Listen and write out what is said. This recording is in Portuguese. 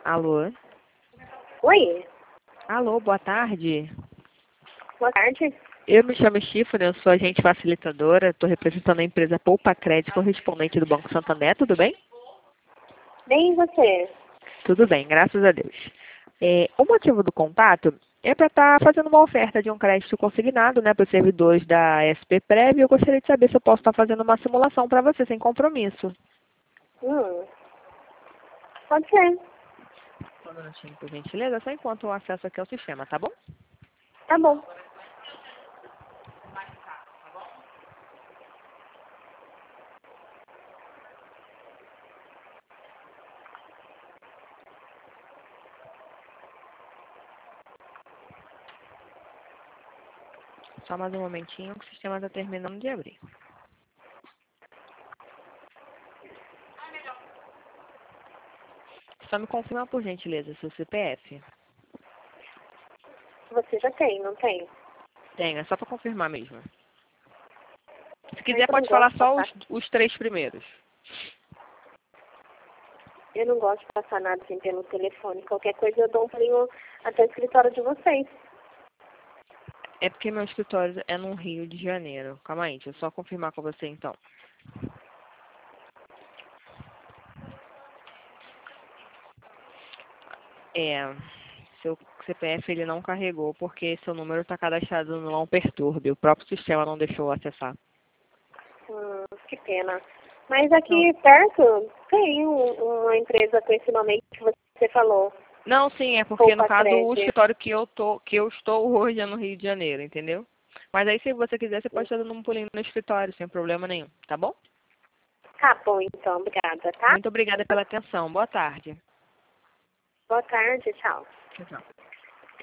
Alô? Oi, Alô, boa tarde. boa tarde. Eu me chamo Stephanie, eu sou agente facilitadora, estou representando a empresa Poupa Crédito, correspondente do Banco Santander, tudo bem? Bem, e você? Tudo bem, graças a Deus. O motivo do contato é para estar fazendo uma oferta de um crédito consignado, né, para os servidores da SP Prev, e eu gostaria de saber se eu posso estar fazendo uma simulação para você, sem compromisso. Pode ser. Só um minutinho, por gentileza, só enquanto eu acesso aqui ao sistema, tá bom? Tá bom. Só mais um momentinho que o sistema está terminando de abrir. Só me confirma, por gentileza, seu CPF. Você já tem, não tem? Tenho, é só para confirmar mesmo. Se Mas quiser, eu não pode falar gosto de só passar. os três primeiros. Eu não gosto de passar nada assim pelo telefone. Qualquer coisa eu dou um pulinho até o escritório de vocês. É porque meu escritório é no Rio de Janeiro. Calma aí, deixa eu só confirmar com você então. Seu CPF ele não carregou porque seu número está cadastrado no não perturbe. O próprio sistema não deixou acessar. Que pena. Mas Não, aqui perto tem uma empresa com esse nome aí que você falou. não, sim, é porque no Poupa caso o Crédito. escritório que eu estou hoje é no Rio de Janeiro, entendeu? Mas aí se você quiser, você pode estar dando um pulinho no escritório, sem problema nenhum, tá bom? Tá bom, então. Obrigada, tá? Muito obrigada pela atenção. Boa tarde. Boa tarde, tchau. Tchau, tchau.